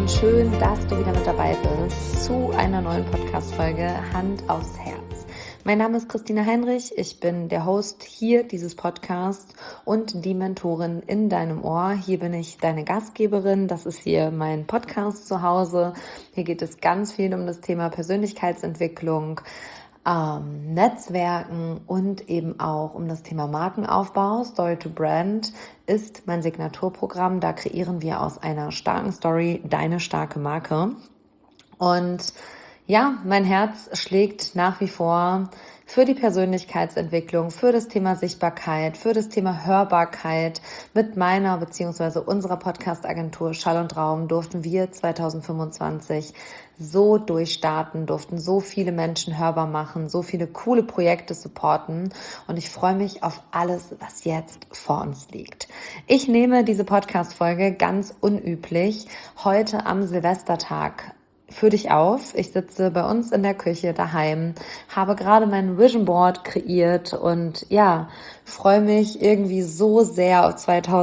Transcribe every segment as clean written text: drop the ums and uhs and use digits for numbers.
und schön, dass du wieder mit dabei bist zu einer neuen Podcast-Folge Hand aufs Herz. Mein Name ist Christina Heinrich, ich bin der Host hier dieses Podcasts und die Mentorin in deinem Ohr. Hier bin ich deine Gastgeberin, das ist hier mein Podcast zu Hause. Hier geht es ganz viel um das Thema Persönlichkeitsentwicklung, Netzwerken und eben auch um das Thema Markenaufbau. Story to Brand ist mein Signaturprogramm. Da kreieren wir aus einer starken Story deine starke Marke. Und ja, mein Herz schlägt nach wie vor für die Persönlichkeitsentwicklung, für das Thema Sichtbarkeit, für das Thema Hörbarkeit. Mit meiner bzw. unserer Podcast-Agentur Schall und Raum durften wir 2025 so durchstarten, durften so viele Menschen hörbar machen, so viele coole Projekte supporten und ich freue mich auf alles, was jetzt vor uns liegt. Ich nehme diese Podcast-Folge ganz unüblich heute am Silvestertag für dich auf. Ich sitze bei uns in der Küche daheim, habe gerade mein Vision Board kreiert und ja, freue mich irgendwie so sehr auf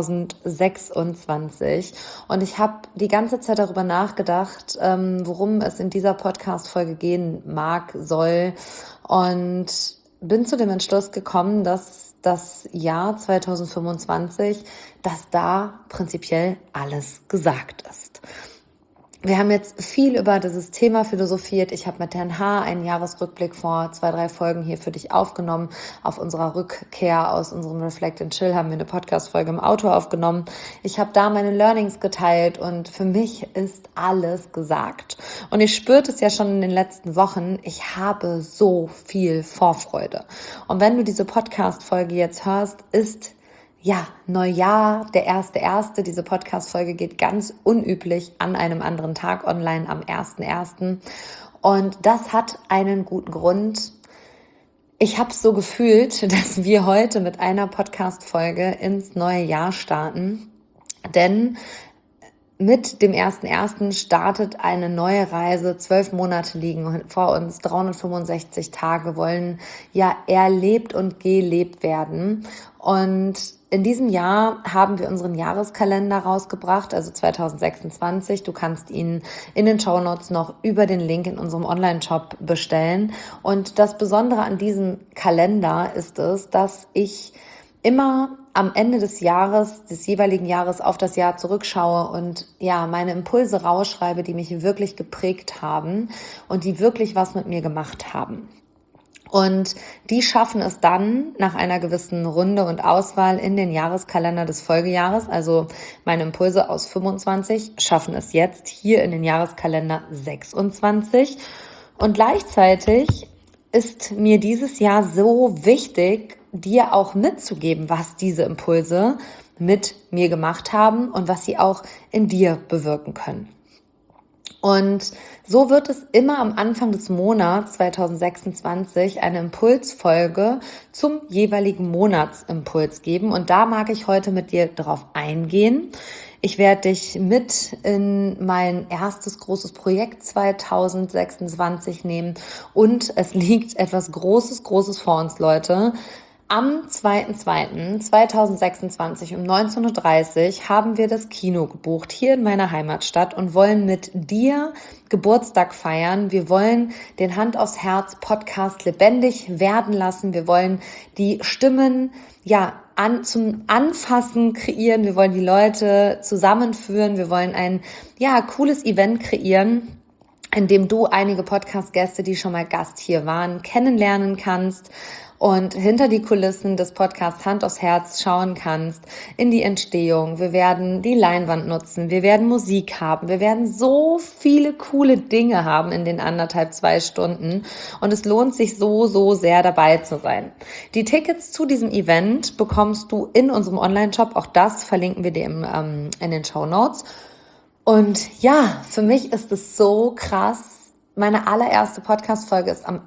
2026. Und ich habe die ganze Zeit darüber nachgedacht, worum es in dieser Podcast-Folge gehen mag, soll und bin zu dem Entschluss gekommen, dass das Jahr 2025, dass da prinzipiell alles gesagt ist. Wir haben jetzt viel über dieses Thema philosophiert. Ich habe mit Herrn H. einen Jahresrückblick vor 2-3 Folgen hier für dich aufgenommen. Auf unserer Rückkehr aus unserem Reflect and Chill haben wir eine Podcast-Folge im Auto aufgenommen. Ich habe da meine Learnings geteilt und für mich ist alles gesagt. Und ich spürte es ja schon in den letzten Wochen. Ich habe so viel Vorfreude. Und wenn du diese Podcast-Folge jetzt hörst, ist Neujahr, der 1.1. Diese Podcast-Folge geht ganz unüblich an einem anderen Tag online am 1.1. Und das hat einen guten Grund. Ich habe es so gefühlt, dass wir heute mit einer Podcast-Folge ins neue Jahr starten. Denn mit dem 1.1. startet eine neue Reise. 12 Monate liegen vor uns, 365 Tage wollen erlebt und gelebt werden. Und in diesem Jahr haben wir unseren Jahreskalender rausgebracht, also 2026. Du kannst ihn in den Shownotes noch über den Link in unserem Online-Shop bestellen. Und das Besondere an diesem Kalender ist es, dass ich immer am Ende des jeweiligen Jahres auf das Jahr zurückschaue und meine Impulse rausschreibe, die mich wirklich geprägt haben und die wirklich was mit mir gemacht haben. Und die schaffen es dann nach einer gewissen Runde und Auswahl in den Jahreskalender des Folgejahres. Also meine Impulse aus 25 schaffen es jetzt hier in den Jahreskalender 26. Und gleichzeitig ist mir dieses Jahr so wichtig, dir auch mitzugeben, was diese Impulse mit mir gemacht haben und was sie auch in dir bewirken können. Und so wird es immer am Anfang des Monats 2026 eine Impulsfolge zum jeweiligen Monatsimpuls geben. Und da mag ich heute mit dir drauf eingehen. Ich werde dich mit in mein erstes großes Projekt 2026 nehmen. Und es liegt etwas Großes vor uns, Leute. Am 2.2.2026 um 19.30 Uhr haben wir das Kino gebucht hier in meiner Heimatstadt und wollen mit dir Geburtstag feiern. Wir wollen den Hand aufs Herz Podcast lebendig werden lassen. Wir wollen die Stimmen zum Anfassen kreieren. Wir wollen die Leute zusammenführen. Wir wollen ein cooles Event kreieren, in dem du einige Podcast-Gäste, die schon mal Gast hier waren, kennenlernen kannst und hinter die Kulissen des Podcasts Hand aufs Herz schauen kannst, in die Entstehung. Wir werden die Leinwand nutzen, wir werden Musik haben, wir werden so viele coole Dinge haben in den 1,5-2 Stunden und es lohnt sich so sehr dabei zu sein. Die Tickets zu diesem Event bekommst du in unserem Online-Shop, auch das verlinken wir dir in den Shownotes. Und für mich ist es so krass. Meine allererste Podcast-Folge ist am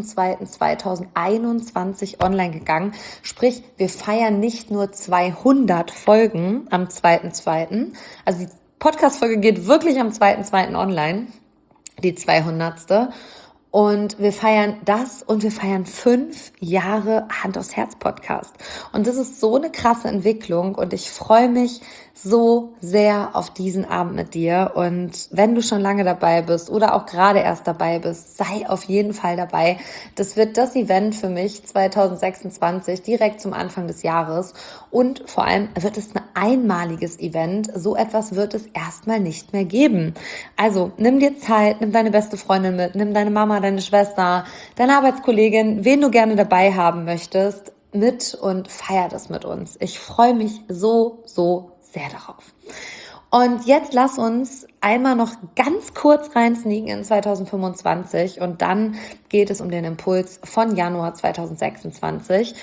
8.2.2021 online gegangen. Sprich, wir feiern nicht nur 200 Folgen am 2.2. Also die Podcast-Folge geht wirklich am 2.2. online, die 200. Und wir feiern das und wir feiern 5 Jahre Hand aufs Herz Podcast. Und das ist so eine krasse Entwicklung und ich freue mich so sehr auf diesen Abend mit dir. Und wenn du schon lange dabei bist oder auch gerade erst dabei bist, sei auf jeden Fall dabei. Das wird das Event für mich 2026, direkt zum Anfang des Jahres. Und vor allem wird es ein einmaliges Event. So etwas wird es erstmal nicht mehr geben. Also nimm dir Zeit, nimm deine beste Freundin mit, nimm deine Mama, deine Schwester, deine Arbeitskollegin, wen du gerne dabei haben möchtest, mit und feier das mit uns. Ich freue mich so sehr darauf. Und jetzt lass uns einmal noch ganz kurz reinsneaken in 2025 und dann geht es um den Impuls von Januar 2026.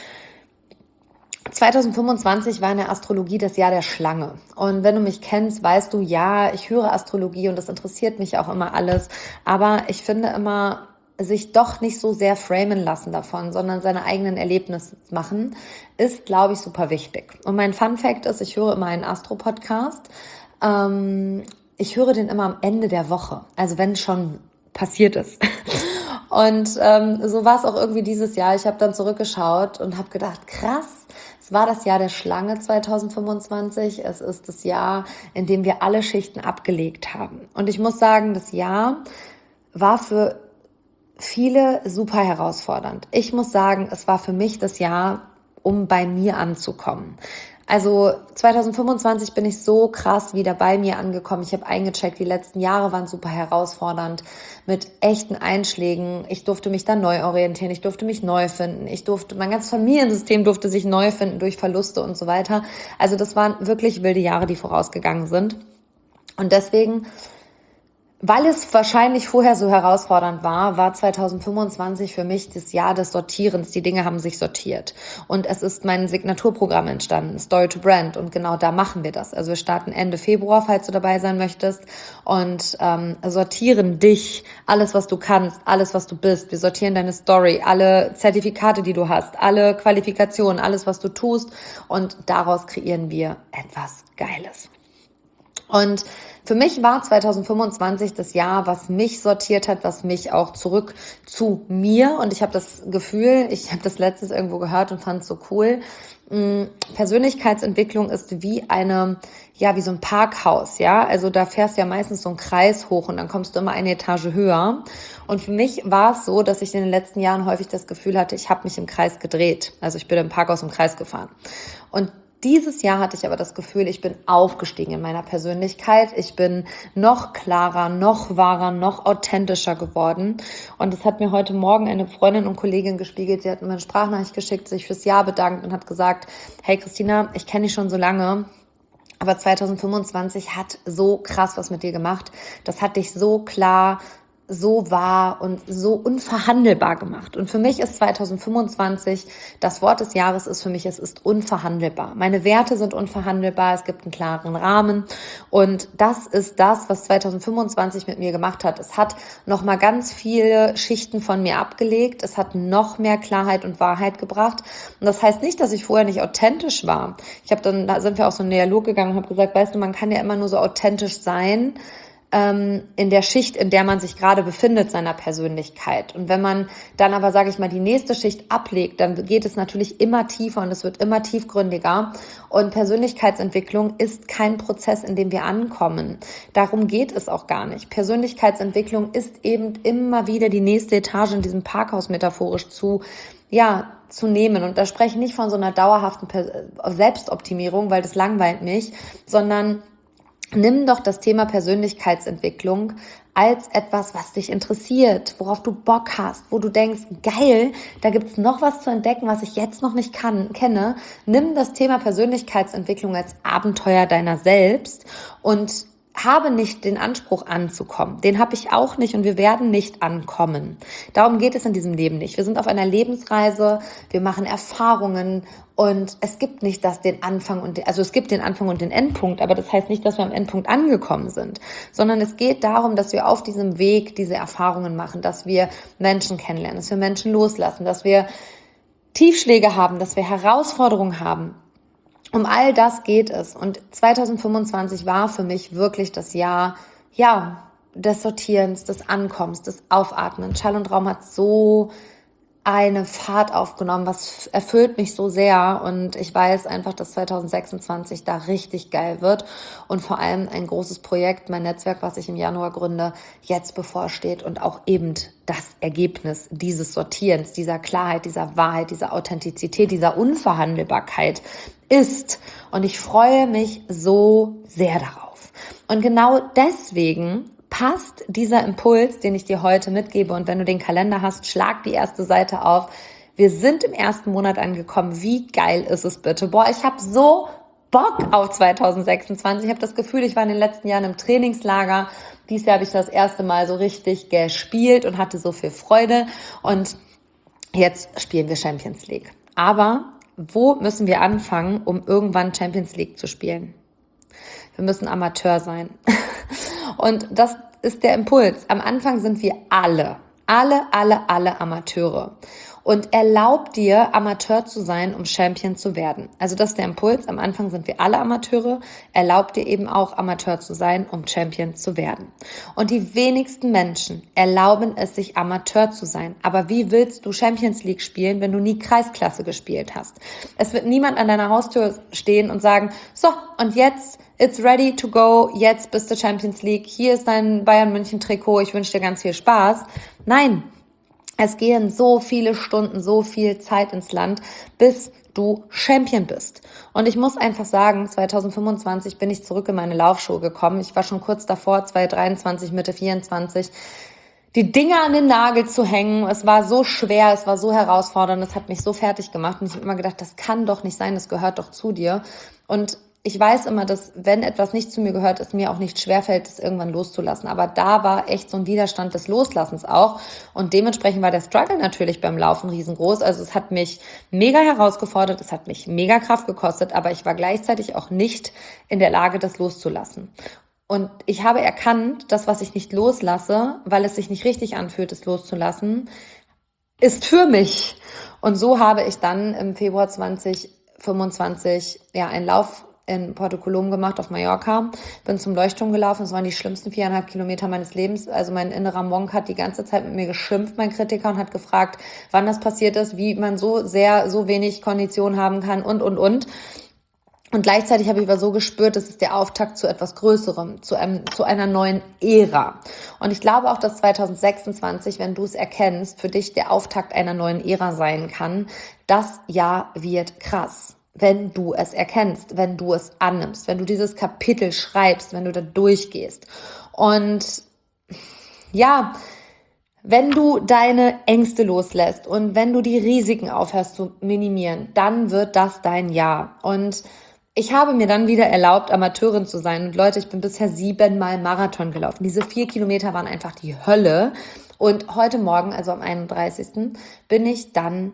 2025 war in der Astrologie das Jahr der Schlange. Und wenn du mich kennst, weißt du, ja, ich höre Astrologie und das interessiert mich auch immer alles. Aber ich finde immer, sich doch nicht so sehr framen lassen davon, sondern seine eigenen Erlebnisse machen, ist, glaube ich, super wichtig. Und mein Fun-Fact ist, ich höre immer einen Astro-Podcast. Ich höre den immer am Ende der Woche, also wenn schon passiert ist. Und so war es auch irgendwie dieses Jahr. Ich habe dann zurückgeschaut und habe gedacht, krass, es war das Jahr der Schlange 2025. Es ist das Jahr, in dem wir alle Schichten abgelegt haben. Und ich muss sagen, das Jahr war für viele super herausfordernd. Ich muss sagen, es war für mich das Jahr, um bei mir anzukommen. Also 2025 bin ich so krass wieder bei mir angekommen. Ich habe eingecheckt, die letzten Jahre waren super herausfordernd mit echten Einschlägen. Ich durfte mich dann neu orientieren, ich durfte mich neu finden. Mein ganzes Familiensystem durfte sich neu finden durch Verluste und so weiter. Also das waren wirklich wilde Jahre, die vorausgegangen sind. Und deswegen, weil es wahrscheinlich vorher so herausfordernd war 2025 für mich das Jahr des Sortierens. Die Dinge haben sich sortiert. Und es ist mein Signaturprogramm entstanden, Story to Brand. Und genau da machen wir das. Also wir starten Ende Februar, falls du dabei sein möchtest. Und sortieren dich, alles, was du kannst, alles, was du bist. Wir sortieren deine Story, alle Zertifikate, die du hast, alle Qualifikationen, alles, was du tust. Und daraus kreieren wir etwas Geiles. Und für mich war 2025 das Jahr, was mich sortiert hat, was mich auch zurück zu mir. Und ich habe das Gefühl, ich habe das letztens irgendwo gehört und fand es so cool. Persönlichkeitsentwicklung ist wie wie so ein Parkhaus, ja. Also da fährst du ja meistens so einen Kreis hoch und dann kommst du immer eine Etage höher. Und für mich war es so, dass ich in den letzten Jahren häufig das Gefühl hatte, ich habe mich im Kreis gedreht. Also ich bin im Parkhaus im Kreis gefahren. Und dieses Jahr hatte ich aber das Gefühl, ich bin aufgestiegen in meiner Persönlichkeit. Ich bin noch klarer, noch wahrer, noch authentischer geworden. Und das hat mir heute Morgen eine Freundin und Kollegin gespiegelt. Sie hat mir eine Sprachnachricht geschickt, sich fürs Jahr bedankt und hat gesagt, hey Christina, ich kenne dich schon so lange, aber 2025 hat so krass was mit dir gemacht. Das hat dich so klar, so wahr und so unverhandelbar gemacht. Und für mich ist 2025, das Wort des Jahres ist für mich, es ist unverhandelbar. Meine Werte sind unverhandelbar, es gibt einen klaren Rahmen und das ist das, was 2025 mit mir gemacht hat. Es hat nochmal ganz viele Schichten von mir abgelegt, es hat noch mehr Klarheit und Wahrheit gebracht und das heißt nicht, dass ich vorher nicht authentisch war. Da sind wir auch so einen Dialog gegangen und habe gesagt, weißt du, man kann ja immer nur so authentisch sein, in der Schicht, in der man sich gerade befindet, seiner Persönlichkeit. Und wenn man dann aber, sage ich mal, die nächste Schicht ablegt, dann geht es natürlich immer tiefer und es wird immer tiefgründiger. Und Persönlichkeitsentwicklung ist kein Prozess, in dem wir ankommen. Darum geht es auch gar nicht. Persönlichkeitsentwicklung ist eben immer wieder die nächste Etage in diesem Parkhaus metaphorisch zu nehmen. Und da spreche ich nicht von so einer dauerhaften Selbstoptimierung, weil das langweilt mich, sondern nimm doch das Thema Persönlichkeitsentwicklung als etwas, was dich interessiert, worauf du Bock hast, wo du denkst, geil, da gibt's noch was zu entdecken, was ich jetzt noch nicht kenne. Nimm das Thema Persönlichkeitsentwicklung als Abenteuer deiner selbst und habe nicht den Anspruch anzukommen. Den habe ich auch nicht und wir werden nicht ankommen. Darum geht es in diesem Leben nicht. Wir sind auf einer Lebensreise, wir machen Erfahrungen und es gibt nicht den Anfang und den Endpunkt, aber das heißt nicht, dass wir am Endpunkt angekommen sind, sondern es geht darum, dass wir auf diesem Weg diese Erfahrungen machen, dass wir Menschen kennenlernen, dass wir Menschen loslassen, dass wir Tiefschläge haben, dass wir Herausforderungen haben. Um all das geht es. Und 2025 war für mich wirklich das Jahr, des Sortierens, des Ankommens, des Aufatmen. Schall und Raum hat so eine Fahrt aufgenommen, was erfüllt mich so sehr, und ich weiß einfach, dass 2026 da richtig geil wird und vor allem ein großes Projekt, mein Netzwerk, was ich im Januar gründe, jetzt bevorsteht und auch eben das Ergebnis dieses Sortierens, dieser Klarheit, dieser Wahrheit, dieser Authentizität, dieser Unverhandelbarkeit ist, und ich freue mich so sehr darauf. Und genau deswegen passt dieser Impuls, den ich dir heute mitgebe, und wenn du den Kalender hast, schlag die erste Seite auf. Wir sind im ersten Monat angekommen. Wie geil ist es bitte? Boah, ich habe so Bock auf 2026. Ich habe das Gefühl, ich war in den letzten Jahren im Trainingslager. Dieses Jahr habe ich das erste Mal so richtig gespielt und hatte so viel Freude. Und jetzt spielen wir Champions League. Aber wo müssen wir anfangen, um irgendwann Champions League zu spielen? Wir müssen Amateur sein. Und das ist der Impuls. Am Anfang sind wir alle Amateure. Und erlaub dir, Amateur zu sein, um Champion zu werden. Also das ist der Impuls. Am Anfang sind wir alle Amateure. Erlaub dir eben auch, Amateur zu sein, um Champion zu werden. Und die wenigsten Menschen erlauben es sich, Amateur zu sein. Aber wie willst du Champions League spielen, wenn du nie Kreisklasse gespielt hast? Es wird niemand an deiner Haustür stehen und sagen, so, und jetzt it's ready to go, jetzt bist du Champions League, hier ist dein Bayern München Trikot, ich wünsche dir ganz viel Spaß. Nein, es gehen so viele Stunden, so viel Zeit ins Land, bis du Champion bist. Und ich muss einfach sagen, 2025 bin ich zurück in meine Laufschuhe gekommen. Ich war schon kurz davor, 2023, Mitte 24, die Dinger an den Nagel zu hängen. Es war so schwer, es war so herausfordernd, es hat mich so fertig gemacht. Und ich habe immer gedacht, das kann doch nicht sein, das gehört doch zu dir. Und ich weiß immer, dass wenn etwas nicht zu mir gehört, es mir auch nicht schwerfällt, es irgendwann loszulassen. Aber da war echt so ein Widerstand des Loslassens auch. Und dementsprechend war der Struggle natürlich beim Laufen riesengroß. Also es hat mich mega herausgefordert, es hat mich mega Kraft gekostet, aber ich war gleichzeitig auch nicht in der Lage, das loszulassen. Und ich habe erkannt, das, was ich nicht loslasse, weil es sich nicht richtig anfühlt, es loszulassen, ist für mich. Und so habe ich dann im Februar 2025 einen Lauf in Porto Colom gemacht auf Mallorca, bin zum Leuchtturm gelaufen, es waren die schlimmsten 4,5 Kilometer meines Lebens, also mein innerer Monk hat die ganze Zeit mit mir geschimpft, mein Kritiker, und hat gefragt, wann das passiert ist, wie man so wenig Kondition haben kann und gleichzeitig habe ich aber so gespürt, das ist der Auftakt zu etwas Größerem, zu einer neuen Ära. Und ich glaube auch, dass 2026, wenn du es erkennst, für dich der Auftakt einer neuen Ära sein kann. Das Jahr wird krass, wenn du es erkennst, wenn du es annimmst, wenn du dieses Kapitel schreibst, wenn du da durchgehst. Und ja, wenn du deine Ängste loslässt und wenn du die Risiken aufhörst zu minimieren, dann wird das dein Jahr. Und ich habe mir dann wieder erlaubt, Amateurin zu sein. Und Leute, ich bin bisher 7-mal Marathon gelaufen. Diese 4 Kilometer waren einfach die Hölle. Und heute Morgen, also am 31., bin ich dann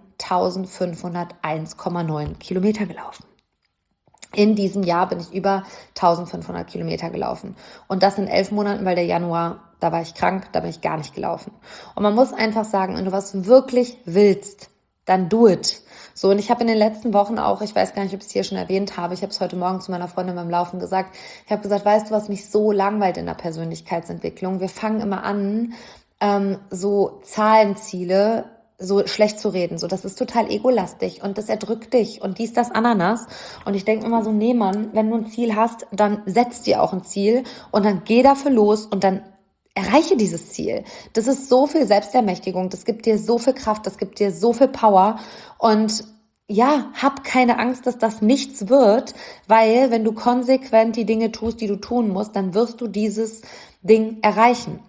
1501,9 Kilometer gelaufen. In diesem Jahr bin ich über 1500 Kilometer gelaufen. Und das in 11 Monaten, weil der Januar, da war ich krank, da bin ich gar nicht gelaufen. Und man muss einfach sagen, wenn du was wirklich willst, dann do it. So, und ich habe in den letzten Wochen auch, ich weiß gar nicht, ob ich es hier schon erwähnt habe, ich habe es heute Morgen zu meiner Freundin beim Laufen gesagt, ich habe gesagt, weißt du, was mich so langweilt in der Persönlichkeitsentwicklung? Wir fangen immer an, so Zahlenziele so schlecht zu reden, so das ist total egolastig und das erdrückt dich und dies, das, Ananas. Und ich denke immer so, nee Mann, wenn du ein Ziel hast, dann setz dir auch ein Ziel und dann geh dafür los und dann erreiche dieses Ziel. Das ist so viel Selbstermächtigung, das gibt dir so viel Kraft, das gibt dir so viel Power. Und ja, hab keine Angst, dass das nichts wird, weil wenn du konsequent die Dinge tust, die du tun musst, dann wirst du dieses Ding erreichen.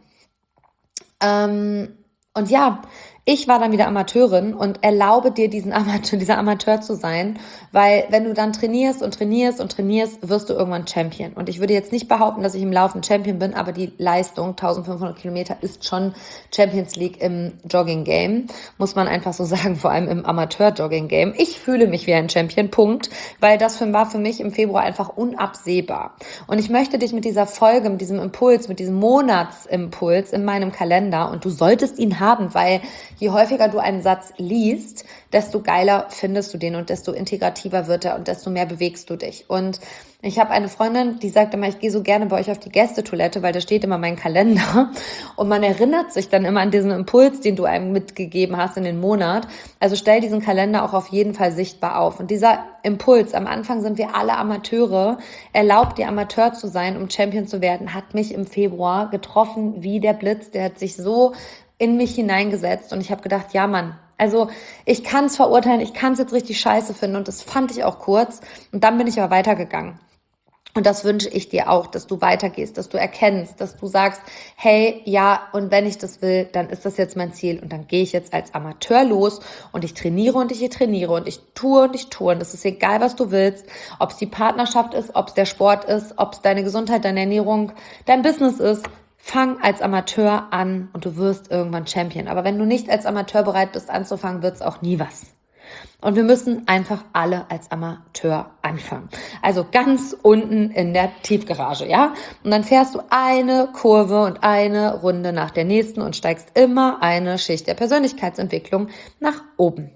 Und ja, ich war dann wieder Amateurin und erlaube dir, dieser Amateur zu sein, weil wenn du dann trainierst, wirst du irgendwann Champion. Und ich würde jetzt nicht behaupten, dass ich im Laufen Champion bin, aber die Leistung, 1500 Kilometer, ist schon Champions League im Jogging-Game, muss man einfach so sagen, vor allem im Amateur-Jogging-Game. Ich fühle mich wie ein Champion, Punkt, weil das war für mich im Februar einfach unabsehbar. Und ich möchte dich mit dieser Folge, mit diesem Impuls, mit diesem Monatsimpuls in meinem Kalender, und du solltest ihn haben, weil je häufiger du einen Satz liest, desto geiler findest du den und desto integrativer wird er und desto mehr bewegst du dich. Und ich habe eine Freundin, die sagt immer, ich gehe so gerne bei euch auf die Gästetoilette, weil da steht immer mein Kalender und man erinnert sich dann immer an diesen Impuls, den du einem mitgegeben hast in den Monat. Also stell diesen Kalender auch auf jeden Fall sichtbar auf. Und dieser Impuls, am Anfang sind wir alle Amateure, erlaubt dir Amateur zu sein, um Champion zu werden, hat mich im Februar getroffen wie der Blitz. Der hat sich so in mich hineingesetzt und ich habe gedacht, ja Mann, also ich kann es verurteilen, ich kann es jetzt richtig scheiße finden und das fand ich auch kurz und dann bin ich aber weitergegangen. Und das wünsche ich dir auch, dass du weitergehst, dass du erkennst, dass du sagst, hey, ja, und wenn ich das will, dann ist das jetzt mein Ziel und dann gehe ich jetzt als Amateur los und ich trainiere und ich trainiere und ich tue und ich tue und es ist egal, was du willst, ob es die Partnerschaft ist, ob es der Sport ist, ob es deine Gesundheit, deine Ernährung, dein Business ist. Fang als Amateur an und du wirst irgendwann Champion. Aber wenn du nicht als Amateur bereit bist anzufangen, wird es auch nie was. Und wir müssen einfach alle als Amateur anfangen. Also ganz unten in der Tiefgarage, ja? Und dann fährst du eine Kurve und eine Runde nach der nächsten und steigst immer eine Schicht der Persönlichkeitsentwicklung nach oben.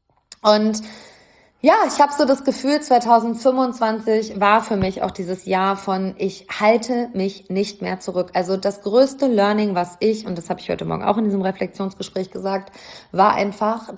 Und ja, ich habe so das Gefühl, 2025 war für mich auch dieses Jahr von ich halte mich nicht mehr zurück. Also das größte Learning, was ich, und das habe ich heute Morgen auch in diesem Reflexionsgespräch gesagt, war einfach,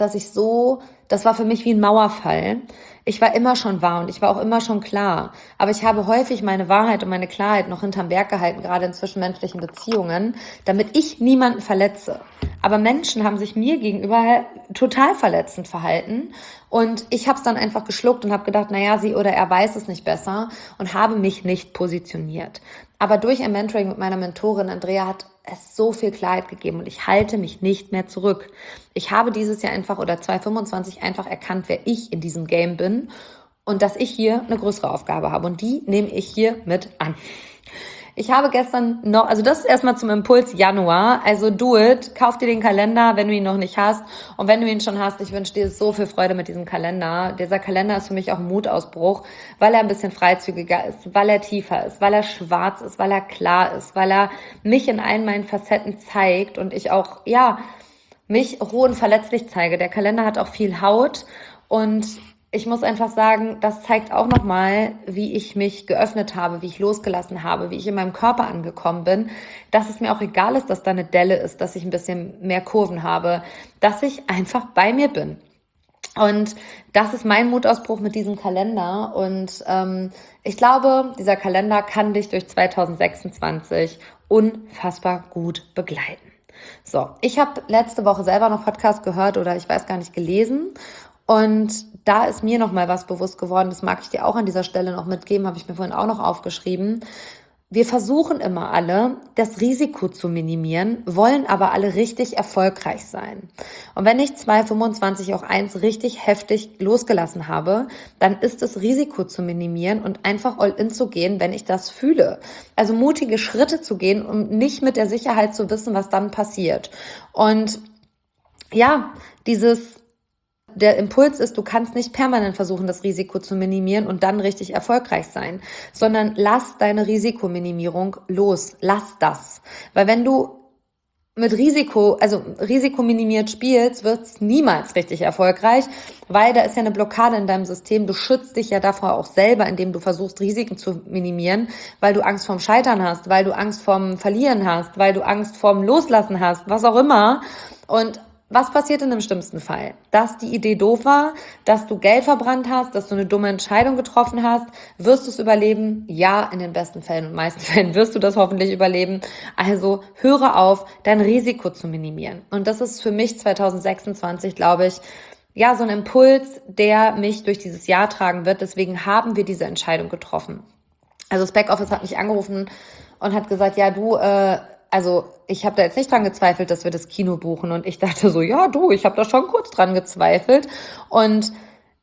das war für mich wie ein Mauerfall. Ich war immer schon wahr und ich war auch immer schon klar. Aber ich habe häufig meine Wahrheit und meine Klarheit noch hinterm Berg gehalten, gerade in zwischenmenschlichen Beziehungen, damit ich niemanden verletze. Aber Menschen haben sich mir gegenüber total verletzend verhalten und ich habe es dann einfach geschluckt und habe gedacht, naja, sie oder er weiß es nicht besser und habe mich nicht positioniert. Aber durch ein Mentoring mit meiner Mentorin Andrea hat es so viel Klarheit gegeben und ich halte mich nicht mehr zurück. Ich habe dieses Jahr einfach oder 2025 einfach erkannt, wer ich in diesem Game bin und dass ich hier eine größere Aufgabe habe und die nehme ich hier mit an. Ich habe gestern noch, also das ist erstmal zum Impuls Januar, also do it, kauf dir den Kalender, wenn du ihn noch nicht hast und wenn du ihn schon hast, ich wünsche dir so viel Freude mit diesem Kalender. Dieser Kalender ist für mich auch ein Mutausbruch, weil er ein bisschen freizügiger ist, weil er tiefer ist, weil er schwarz ist, weil er klar ist, weil er mich in allen meinen Facetten zeigt und ich auch, ja, mich roh und verletzlich zeige. Der Kalender hat auch viel Haut und ich muss einfach sagen, das zeigt auch nochmal, wie ich mich geöffnet habe, wie ich losgelassen habe, wie ich in meinem Körper angekommen bin, dass es mir auch egal ist, dass da eine Delle ist, dass ich ein bisschen mehr Kurven habe, dass ich einfach bei mir bin. Und das ist mein Mutausbruch mit diesem Kalender und ich glaube, dieser Kalender kann dich durch 2026 unfassbar gut begleiten. So, ich habe letzte Woche selber noch Podcast gehört oder ich weiß gar nicht gelesen und da ist mir noch mal was bewusst geworden, das mag ich dir auch an dieser Stelle noch mitgeben, habe ich mir vorhin auch noch aufgeschrieben. Wir versuchen immer alle, das Risiko zu minimieren, wollen aber alle richtig erfolgreich sein. Und wenn ich 2025 auch eins richtig heftig losgelassen habe, dann ist das Risiko zu minimieren und einfach all in zu gehen, wenn ich das fühle. Also mutige Schritte zu gehen, um nicht mit der Sicherheit zu wissen, was dann passiert. Und ja, der Impuls ist, du kannst nicht permanent versuchen, das Risiko zu minimieren und dann richtig erfolgreich sein, sondern lass deine Risikominimierung los. Lass das. Weil wenn du mit risikominimiert spielst, wird's niemals richtig erfolgreich, weil da ist ja eine Blockade in deinem System. Du schützt dich ja davor auch selber, indem du versuchst, Risiken zu minimieren, weil du Angst vorm Scheitern hast, weil du Angst vorm Verlieren hast, weil du Angst vorm Loslassen hast, was auch immer. Und was passiert in dem schlimmsten Fall? Dass die Idee doof war, dass du Geld verbrannt hast, dass du eine dumme Entscheidung getroffen hast. Wirst du es überleben? Ja, in den besten Fällen und meisten Fällen wirst du das hoffentlich überleben. Also höre auf, dein Risiko zu minimieren. Und das ist für mich 2026, glaube ich, ja, so ein Impuls, der mich durch dieses Jahr tragen wird. Deswegen haben wir diese Entscheidung getroffen. Also das Backoffice hat mich angerufen und hat gesagt, ja, du, also ich habe da jetzt nicht dran gezweifelt, dass wir das Kino buchen. Und ich dachte so, ja du, ich habe da schon kurz dran gezweifelt. Und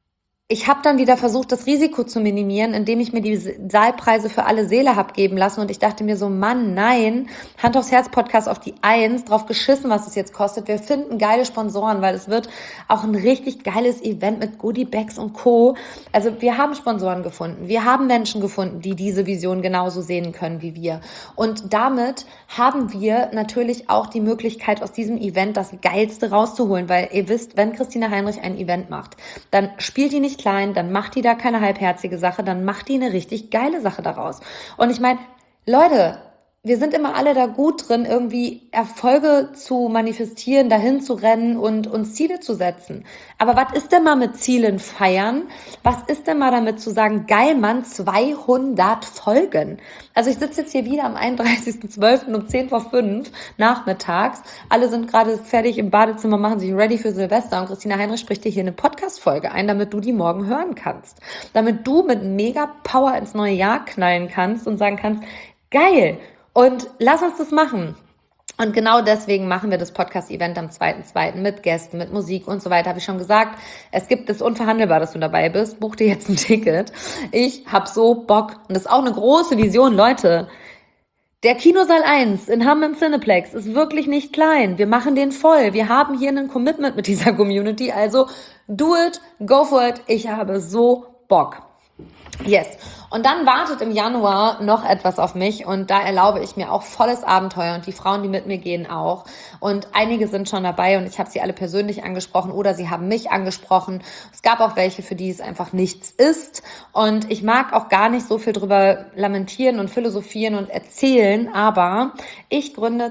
ich habe dann wieder versucht, das Risiko zu minimieren, indem ich mir die Saalpreise für alle Seele hab geben lassen. Und ich dachte mir so, Mann, nein, Hand aufs Herz Podcast auf die 1, drauf geschissen, was es jetzt kostet. Wir finden geile Sponsoren, weil es wird auch ein richtig geiles Event mit Goodie-Bags und Co. Also wir haben Sponsoren gefunden. Wir haben Menschen gefunden, die diese Vision genauso sehen können wie wir. Und damit haben wir natürlich auch die Möglichkeit, aus diesem Event das Geilste rauszuholen. Weil ihr wisst, wenn Christina Heinrich ein Event macht, dann spielt die nicht klein, dann macht die da keine halbherzige Sache, dann macht die eine richtig geile Sache daraus. Und ich meine, Leute, wir sind immer alle da gut drin, irgendwie Erfolge zu manifestieren, dahin zu rennen und uns Ziele zu setzen. Aber was ist denn mal mit Zielen feiern? Was ist denn mal damit zu sagen, geil, Mann, 200 Folgen? Also ich sitze jetzt hier wieder am 31.12. um 10:05 nachmittags. Alle sind gerade fertig im Badezimmer, machen sich ready für Silvester und Christina Heinrich spricht dir hier eine Podcast-Folge ein, damit du die morgen hören kannst. Damit du mit mega Power ins neue Jahr knallen kannst und sagen kannst, geil, und lass uns das machen. Und genau deswegen machen wir das Podcast-Event am 2.2. mit Gästen, mit Musik und so weiter. Habe ich schon gesagt, es gibt es unverhandelbar, dass du dabei bist. Buch dir jetzt ein Ticket. Ich habe so Bock. Und das ist auch eine große Vision, Leute. Der Kinosaal 1 in Hamm im Cineplex ist wirklich nicht klein. Wir machen den voll. Wir haben hier ein Commitment mit dieser Community. Also do it, go for it. Ich habe so Bock. Yes. Und dann wartet im Januar noch etwas auf mich und da erlaube ich mir auch volles Abenteuer und die Frauen, die mit mir gehen, auch. Und einige sind schon dabei und ich habe sie alle persönlich angesprochen oder sie haben mich angesprochen. Es gab auch welche, für die es einfach nichts ist. Und ich mag auch gar nicht so viel drüber lamentieren und philosophieren und erzählen, aber ich gründe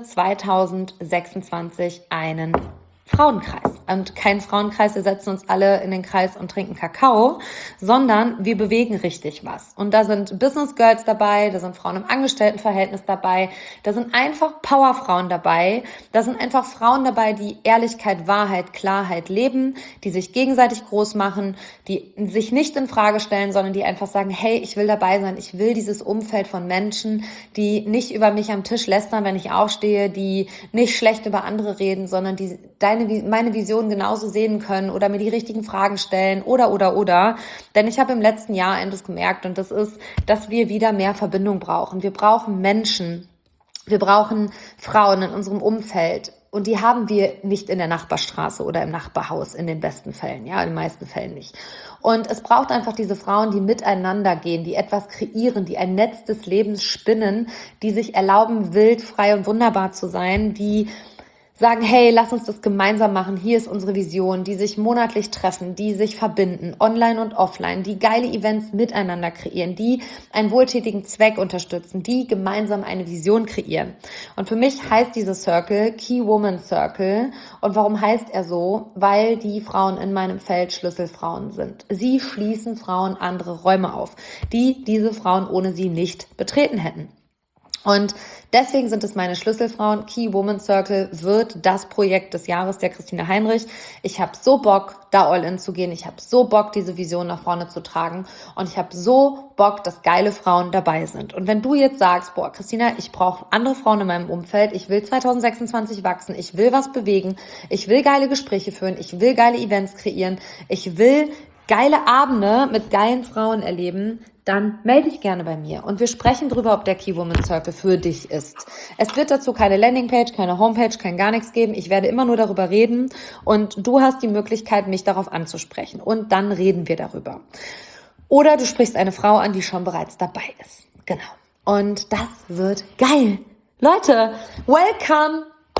2026 einen Frauenkreis. Und kein Frauenkreis, wir setzen uns alle in den Kreis und trinken Kakao, sondern wir bewegen richtig was. Und da sind Business Girls dabei, da sind Frauen im Angestelltenverhältnis dabei, da sind einfach Powerfrauen dabei, da sind einfach Frauen dabei, die Ehrlichkeit, Wahrheit, Klarheit leben, die sich gegenseitig groß machen, die sich nicht in Frage stellen, sondern die einfach sagen, hey, ich will dabei sein, ich will dieses Umfeld von Menschen, die nicht über mich am Tisch lästern, wenn ich aufstehe, die nicht schlecht über andere reden, sondern die meine Vision genauso sehen können oder mir die richtigen Fragen stellen oder. Denn ich habe im letzten Jahr etwas gemerkt und das ist, dass wir wieder mehr Verbindung brauchen. Wir brauchen Menschen, wir brauchen Frauen in unserem Umfeld und die haben wir nicht in der Nachbarstraße oder im Nachbarhaus in den besten Fällen, ja, in den meisten Fällen nicht. Und es braucht einfach diese Frauen, die miteinander gehen, die etwas kreieren, die ein Netz des Lebens spinnen, die sich erlauben, wild, frei und wunderbar zu sein, die sagen, hey, lass uns das gemeinsam machen, hier ist unsere Vision, die sich monatlich treffen, die sich verbinden, online und offline, die geile Events miteinander kreieren, die einen wohltätigen Zweck unterstützen, die gemeinsam eine Vision kreieren. Und für mich heißt dieser Circle Key Woman Circle. Und warum heißt er so? Weil die Frauen in meinem Feld Schlüsselfrauen sind. Sie schließen Frauen andere Räume auf, die diese Frauen ohne sie nicht betreten hätten. Und deswegen sind es meine Schlüsselfrauen. Key Woman Circle wird das Projekt des Jahres der Christina Heinrich. Ich habe so Bock, da all in zu gehen. Ich habe so Bock, diese Vision nach vorne zu tragen. Und ich habe so Bock, dass geile Frauen dabei sind. Und wenn du jetzt sagst, boah, Christina, ich brauche andere Frauen in meinem Umfeld. Ich will 2026 wachsen. Ich will was bewegen. Ich will geile Gespräche führen. Ich will geile Events kreieren. Ich will geile Abende mit geilen Frauen erleben, dann melde dich gerne bei mir und wir sprechen drüber, ob der Key Woman Circle für dich ist. Es wird dazu keine Landingpage, keine Homepage, kein gar nichts geben. Ich werde immer nur darüber reden und du hast die Möglichkeit, mich darauf anzusprechen und dann reden wir darüber. Oder du sprichst eine Frau an, die schon bereits dabei ist. Genau. Und das wird geil. Leute, welcome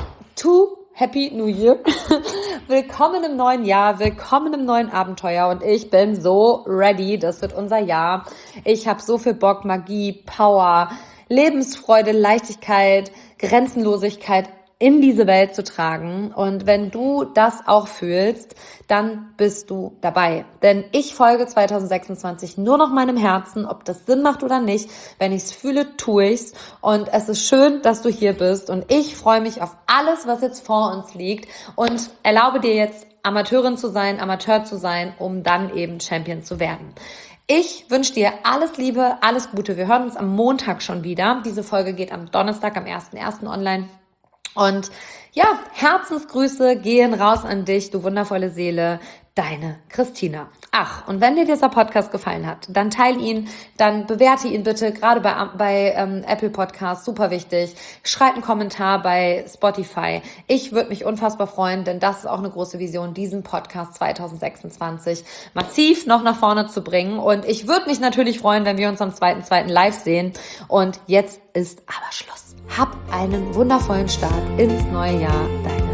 to Happy New Year. Willkommen im neuen Jahr, willkommen im neuen Abenteuer und ich bin so ready. Das wird unser Jahr. Ich habe so viel Bock, Magie, Power, Lebensfreude, Leichtigkeit, Grenzenlosigkeit in diese Welt zu tragen. Und wenn du das auch fühlst, dann bist du dabei. Denn ich folge 2026 nur noch meinem Herzen, ob das Sinn macht oder nicht. Wenn ich es fühle, tue ich's. Und es ist schön, dass du hier bist. Und ich freue mich auf alles, was jetzt vor uns liegt. Und erlaube dir jetzt, Amateurin zu sein, Amateur zu sein, um dann eben Champion zu werden. Ich wünsche dir alles Liebe, alles Gute. Wir hören uns am Montag schon wieder. Diese Folge geht am Donnerstag, am 1.1. online. Und ja, Herzensgrüße gehen raus an dich, du wundervolle Seele. Deine Christina. Ach, und wenn dir dieser Podcast gefallen hat, dann teile ihn, dann bewerte ihn bitte, gerade bei Apple Podcasts, super wichtig. Schreib einen Kommentar bei Spotify. Ich würde mich unfassbar freuen, denn das ist auch eine große Vision, diesen Podcast 2026 massiv noch nach vorne zu bringen. Und ich würde mich natürlich freuen, wenn wir uns am 2.2. live sehen. Und jetzt ist aber Schluss. Hab einen wundervollen Start ins neue Jahr. Deine